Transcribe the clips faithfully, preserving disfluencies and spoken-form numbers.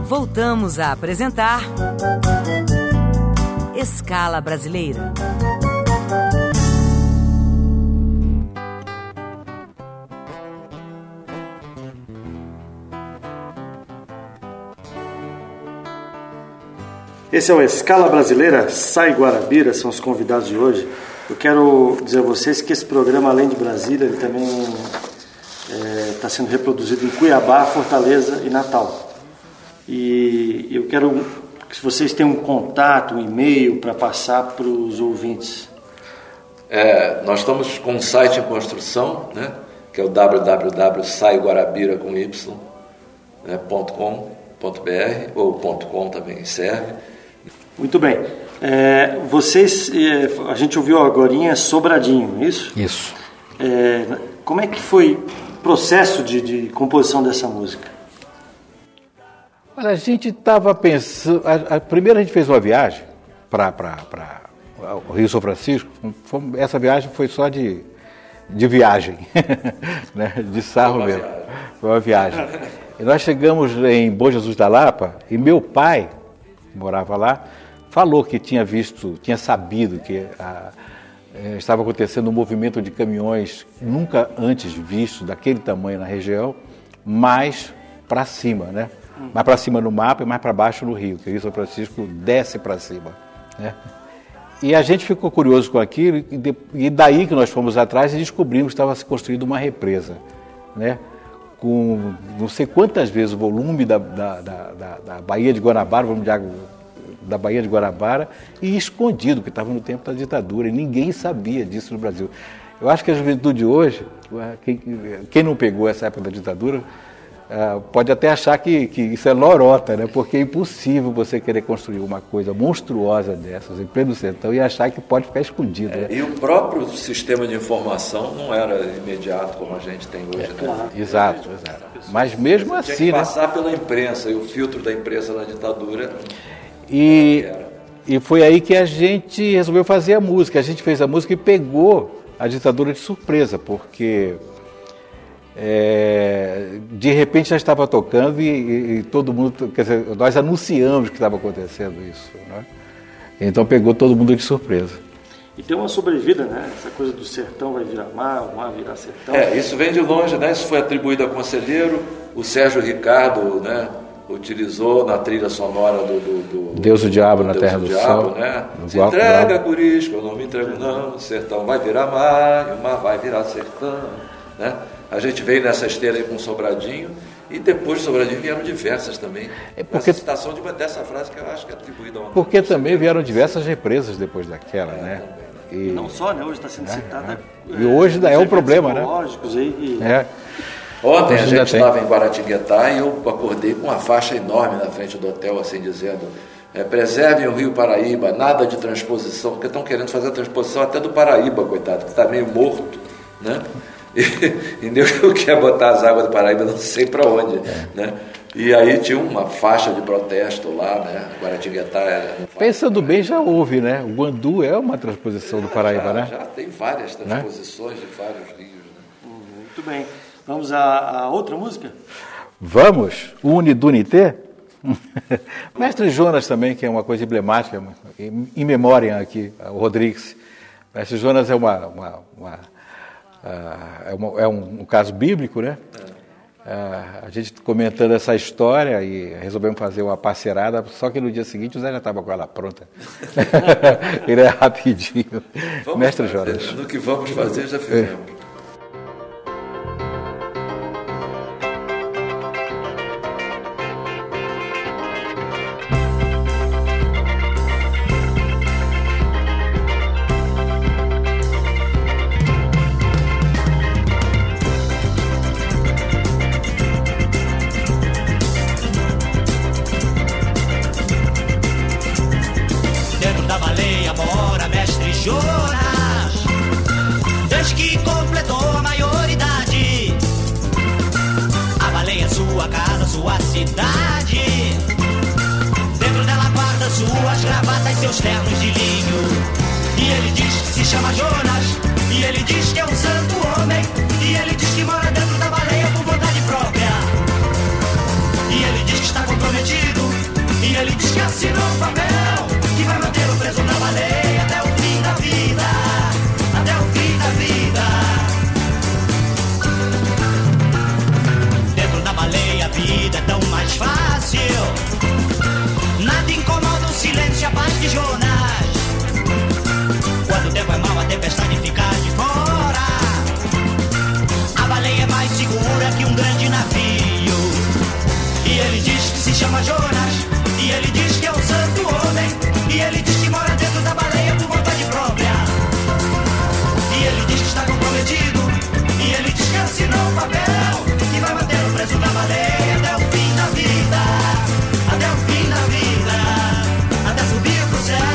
Voltamos a apresentar Escala Brasileira. Esse é o Escala Brasileira, Sai Guarabira, são os convidados de hoje. Eu quero dizer a vocês que esse programa, além de Brasília, ele também está é, sendo reproduzido em Cuiabá, Fortaleza e Natal. E eu quero que vocês tenham um contato, um e-mail para passar para os ouvintes. É, nós estamos com um site em construção, né, que é o w w w ponto sai guarabira com y, né, .com ponto b r ou .com também serve. Muito bem. É, vocês, é, a gente ouviu agorinha Sobradinho, isso? Isso. É, como é que foi o processo de, de composição dessa música? Olha, a gente estava pensando... A, a, primeiro a gente fez uma viagem para o Rio São Francisco. Fomos, essa viagem foi só de, de viagem, né? De sarro foi mesmo. Viagem. Foi uma viagem. E nós chegamos em Bom Jesus da Lapa e meu pai, que morava lá, falou que tinha visto, tinha sabido que a, eh, estava acontecendo um movimento de caminhões nunca antes visto, daquele tamanho na região, mais para cima, né? Mais para cima no mapa e mais para baixo no rio, que o Rio São Francisco desce para cima, né? E a gente ficou curioso com aquilo e, de, e daí que nós fomos atrás e descobrimos que estava se construindo uma represa, né? Com não sei quantas vezes o volume da, da, da, da, da Baía de Guanabara, o volume de água da Baía de Guanabara, e escondido, que estava no tempo da ditadura, e ninguém sabia disso no Brasil. Eu acho que a juventude hoje, quem, quem não pegou essa época da ditadura, uh, pode até achar que, que isso é lorota, né? Porque é impossível você querer construir uma coisa monstruosa dessas em pleno sertão e achar que pode ficar escondido. É, né? E o próprio sistema de informação não era imediato como a gente tem hoje. É, né? Claro. Exato, exato. Mas mesmo você assim, tinha que né? passar pela imprensa, e o filtro da imprensa na ditadura... E, e foi aí que a gente resolveu fazer a música. A gente fez a música e pegou a ditadura de surpresa, porque é, de repente já estava tocando e, e, e todo mundo, quer dizer, nós anunciamos que estava acontecendo isso, né? Então pegou todo mundo de surpresa. E tem uma sobrevida, né? Essa coisa do sertão vai virar mar, o mar virar sertão. É, isso vem de longe, né? Isso foi atribuído a Conselheiro, o Sérgio Ricardo, né, utilizou na trilha sonora do... do, do Deus o Diabo do na Deus Terra do Diabo, Sol. Né? Do Se Guapo, entrega, Guapo. guris, que eu não me entrego não, o sertão vai virar mar, e o mar vai virar sertão, né? A gente veio nessa esteira aí com Sobradinho, e depois de Sobradinho vieram diversas também. É porque... Essa citação de, dessa frase que eu acho que é atribuída a uma... Porque também vieram diversas represas depois daquela, é, né? E... Não só, né? Hoje está sendo é, citada... É. E hoje é, é um problema, né? Aí, e... É. Ontem a gente estava em Guaratinguetá e eu acordei com uma faixa enorme na frente do hotel, assim dizendo, é, preservem o Rio Paraíba, nada de transposição, porque estão querendo fazer a transposição até do Paraíba, coitado, que está meio morto, né? E, e Deus quer botar as águas do Paraíba não sei para onde, é. né? E aí tinha uma faixa de protesto lá, né? Guaratinguetá era... Pensando bem, já houve, né? O Guandu é uma transposição do Paraíba, já, né? Já tem várias transposições, né? De vários rios, né? Muito bem. Vamos à, à outra música? Vamos? Unidunité? Mestre Jonas também, que é uma coisa emblemática, em memória aqui, o Rodrigues. Mestre Jonas é, uma, uma, uma, uh, é, uma, é um, um caso bíblico, né? É. Uh, a gente comentando essa história e resolvemos fazer uma parceirada, só que no dia seguinte o Zé já estava com ela pronta. Ele é rapidinho. Vamos Mestre fazer, Jonas. No que vamos fazer, já fizemos. É. Jonas, desde que completou a maioridade, a baleia é sua casa, sua cidade. Dentro dela guarda suas gravatas, seus ternos de linho. E ele diz que se chama Jonas, e ele diz que é um santo homem, e ele diz que mora dentro da baleia por vontade própria. E ele diz que está comprometido E ele diz que assinou um papel que vai mantê-lo preso na baleia até o fim da vida, até o fim da vida. Dentro da baleia a vida é tão mais fácil. Nada incomoda o silêncio e a paz de Jonas. Quando o tempo é mau, a tempestade fica de fora. A baleia é mais segura que um grande navio. E ele diz que se chama Jonas. E ele diz que é um santo homem. E ele diz que mora dentro da baleia por vontade própria. E ele diz que está comprometido. E ele diz que assinou um papel que vai mantê-lo preso na baleia até o fim da vida, até o fim da vida, até subir pro céu.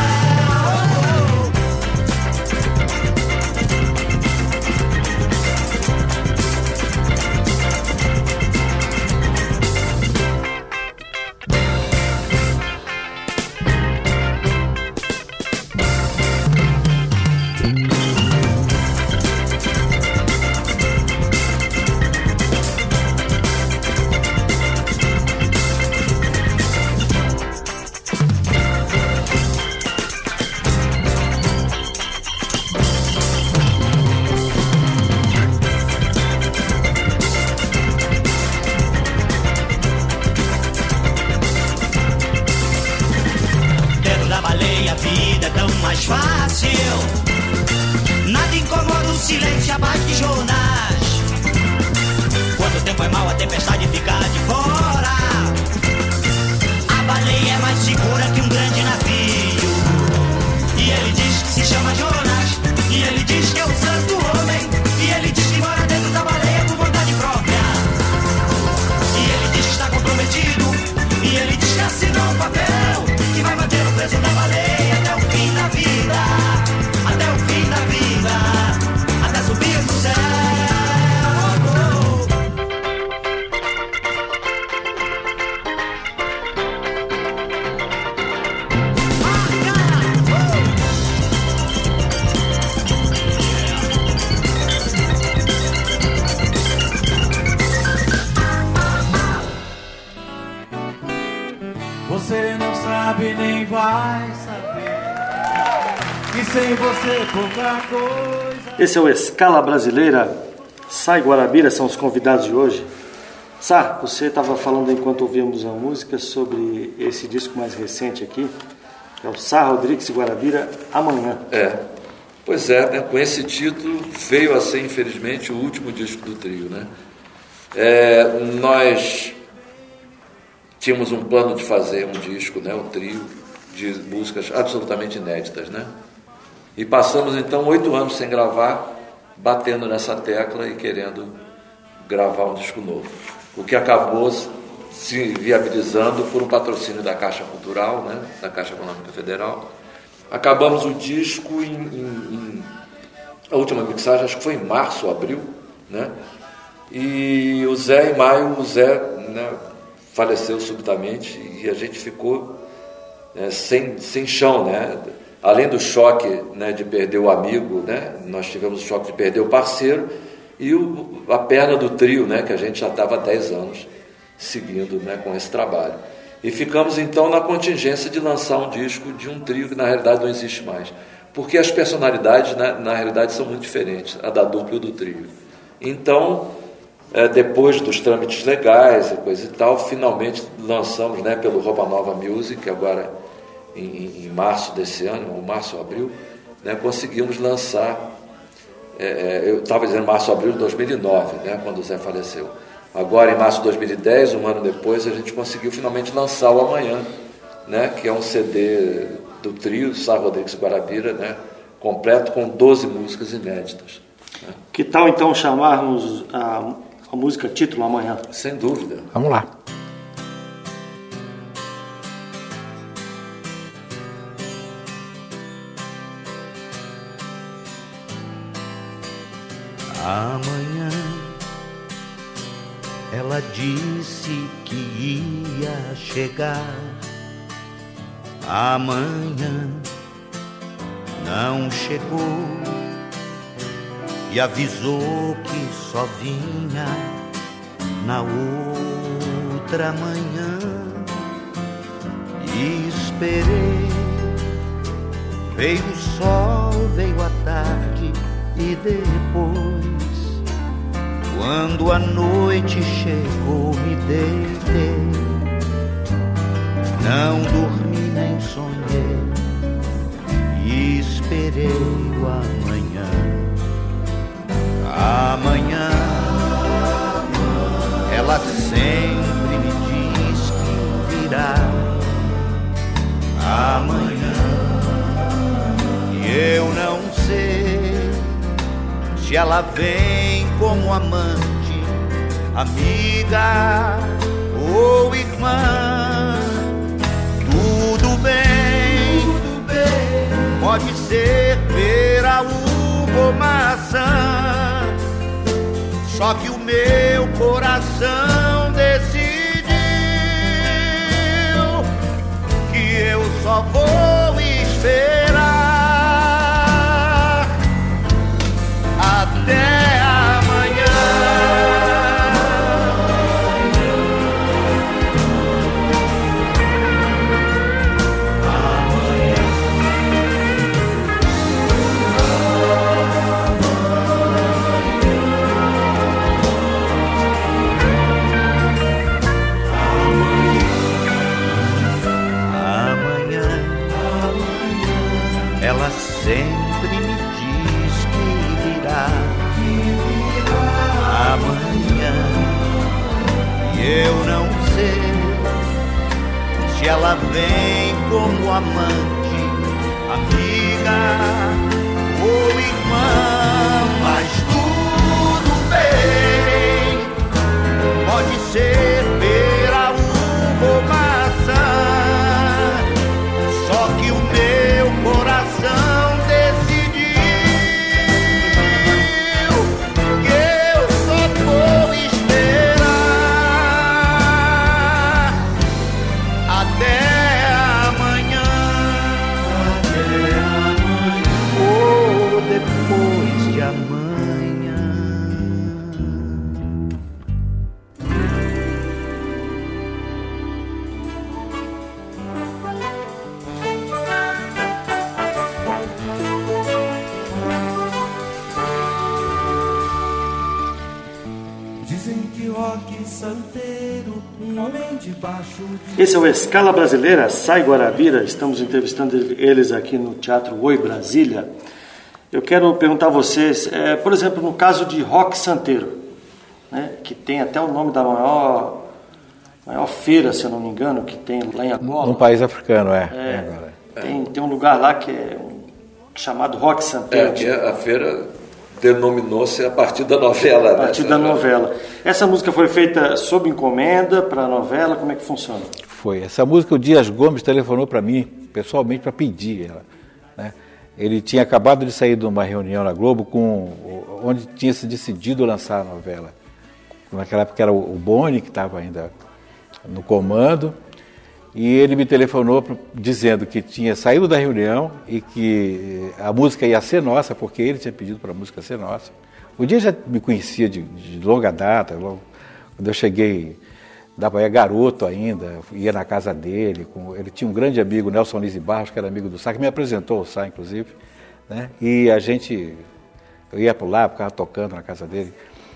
Você não sabe nem vai saber que sem você pouca coisa. Esse é o Escala Brasileira. Sai Guarabira são os convidados de hoje. Sá, você estava falando enquanto ouvíamos a música sobre esse disco mais recente aqui, que é o Sá Rodrigues e Guarabira Amanhã. É, pois é, né? Com esse título veio a ser, infelizmente, o último disco do trio, né? É, nós tínhamos um plano de fazer um disco, né, o trio, de músicas absolutamente inéditas, né? E passamos então oito anos sem gravar, batendo nessa tecla e querendo gravar um disco novo. O que acabou se viabilizando por um patrocínio da Caixa Cultural, né, da Caixa Econômica Federal. Acabamos o disco em, em, em a última mixagem, acho que foi em março ou abril, né? E o Zé, em maio, o Zé, né, faleceu subitamente e a gente ficou, né, sem, sem chão, né? Além do choque, né, de perder o amigo, né, nós tivemos o choque de perder o parceiro e o, a perna do trio, né, que a gente já estava há dez anos seguindo, né, com esse trabalho. E ficamos então na contingência de lançar um disco de um trio que na realidade não existe mais, porque as personalidades, né, na realidade são muito diferentes, a da dupla e do trio. Então, é, depois dos trâmites legais e coisa e tal, finalmente lançamos, né, pelo Roupa Nova Music, agora em, em março desse ano, ou março ou abril, né, conseguimos lançar, é, eu estava dizendo março ou abril de dois mil e nove, né, quando o Zé faleceu. Agora, em março de dois mil e dez, um ano depois, a gente conseguiu finalmente lançar o Amanhã, né, que é um C D do trio, Sá Rodrigues e Guarabira, né, completo com doze músicas inéditas. Né. Que tal, então, chamarmos a, a música título Amanhã? Sem dúvida. Vamos lá. Amanhã ela disse que ia chegar. Amanhã não chegou e avisou que só vinha na outra manhã. esperei. Veio o sol, veio a tarde e depois, quando a noite chegou, me deitei. Não dormi nem sonhei e esperei o amanhã. Amanhã, ela sempre me diz que virá. Amanhã, e eu não sei se ela vem como amante, amiga ou irmã. Tudo bem, tudo bem, pode ser pera, uva ou maçã, só que o meu coração decidiu que eu só vou esperar até amanhã. Ela sempre me diz que virá, amanhã, e eu não sei se ela vem como amante, amiga ou irmã. Mas tudo bem, pode ser pera, uva ou maçã, só que o meu coração decidiu que eu só vou esperar até amanhã, até amanhã, ou depois de amanhã. Santeiro, um homem debaixo de... Esse é o Escala Brasileira, Sai Guarabira. Estamos entrevistando eles aqui no Teatro Oi Brasília. Eu quero perguntar a vocês, é, por exemplo, no caso de Rock Santeiro, né, que tem até o nome da maior, maior feira, se eu não me engano, que tem lá em Angola. Num país africano, é. é, é. Tem, tem um lugar lá que é um, chamado Rock Santeiro. É, que a feira denominou-se a partir da novela. A partir da novela. Essa música foi feita sob encomenda para a novela? Como é que funciona? Foi. Essa música o Dias Gomes telefonou para mim, pessoalmente, para pedir ela. Né? Ele tinha acabado de sair de uma reunião na Globo com, onde tinha se decidido lançar a novela. Naquela época era o Boni, que estava ainda no comando, e ele me telefonou dizendo que tinha saído da reunião e que a música ia ser nossa, porque ele tinha pedido para a música ser nossa. O Dia já me conhecia de, de longa data, logo, quando eu cheguei, dava ia garoto ainda, ia na casa dele, com, ele tinha um grande amigo, Nelson Lise Barros, que era amigo do Sá, que me apresentou o Sá, inclusive, né? E a gente, eu ia por lá, ficava tocando na casa dele.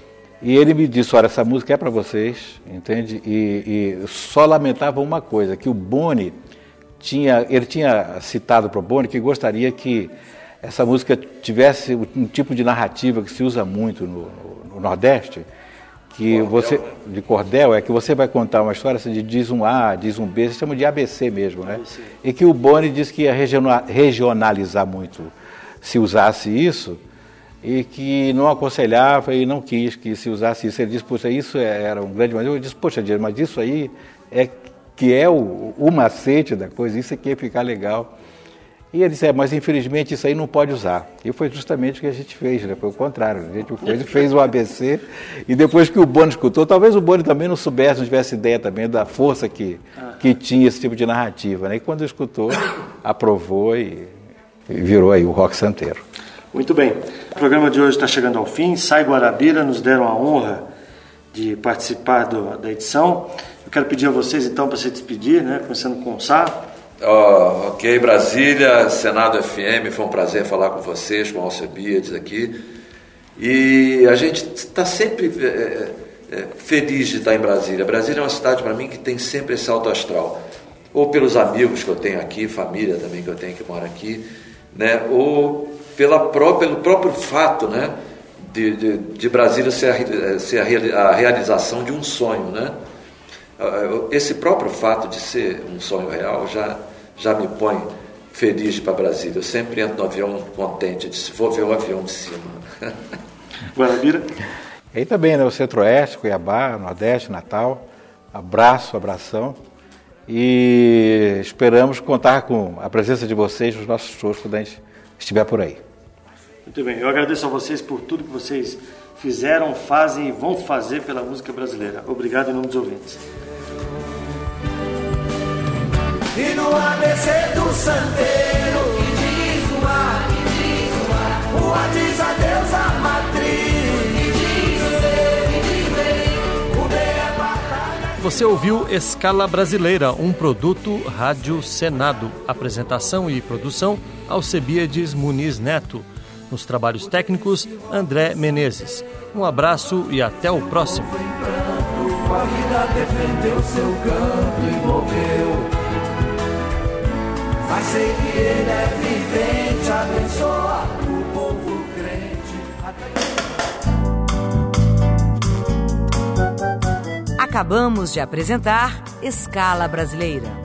E ele me disse, olha, essa música é para vocês, entende? E, e só lamentava uma coisa, que o Boni tinha, ele tinha citado para o Boni que gostaria que essa música tivesse um tipo de narrativa que se usa muito no, no Nordeste, que cordel, você, né? de cordel, é que você vai contar uma história assim, de diz um A, diz um B, se chama de A B C mesmo, né? A B C. E que o Boni disse que ia regionalizar muito se usasse isso, e que não aconselhava e não quis que se usasse isso. Ele disse, poxa, isso era um grande... Mas eu disse, poxa, mas isso aí é que é o, o macete da coisa, isso aqui ia ficar legal. E ele disse, é, mas infelizmente isso aí não pode usar. E foi justamente o que a gente fez, né? Foi o contrário. A gente fez, fez o A B C e depois que o Boni escutou, talvez o Boni também não soubesse, não tivesse ideia também da força que, que tinha esse tipo de narrativa, né? E quando escutou, aprovou e, e virou aí o Rock Santeiro. Muito bem. O programa de hoje está chegando ao fim. Sai Guarabira, nos deram a honra de participar do, da edição. Eu quero pedir a vocês, então, para se despedir, né? Começando com o Sá. Oh, ok, Brasília, Senado F M, foi um prazer falar com vocês, com o Alcebiades aqui. E a gente está sempre é, é, feliz de estar em Brasília. Brasília é uma cidade, para mim, que tem sempre esse alto astral. Ou pelos amigos que eu tenho aqui, família também que eu tenho que mora aqui, né? Ou pela pró- pelo próprio fato, né? de, de, de Brasília ser, a, ser a, a realização de um sonho, né? Esse próprio fato de ser um sonho real já, já me põe feliz para Brasília. Eu sempre entro no avião contente, de se for ver o avião de cima. Guarabira? Aí também, né? O Centro-Oeste, Cuiabá, Nordeste, Natal. Abraço, abração. E esperamos contar com a presença de vocês nos nossos shows quando a gente estiver por aí. Muito bem, eu agradeço a vocês por tudo que vocês fizeram, fazem e vão fazer pela música brasileira. Obrigado em nome dos ouvintes. E no A B C do Santeiro, que diz o ar, que diz o ar, o ar diz adeus à matriz, que diz o B, que diz o B, o B é batalha. Você ouviu Escala Brasileira, um produto Rádio Senado. Apresentação e produção, Alcebiades Muniz Neto. Nos trabalhos técnicos, André Menezes. Um abraço e até o próximo. A vida defendeu seu canto e morreu. Mas sei que ele é vivente, abençoa o povo crente. Acabamos de apresentar Escala Brasileira.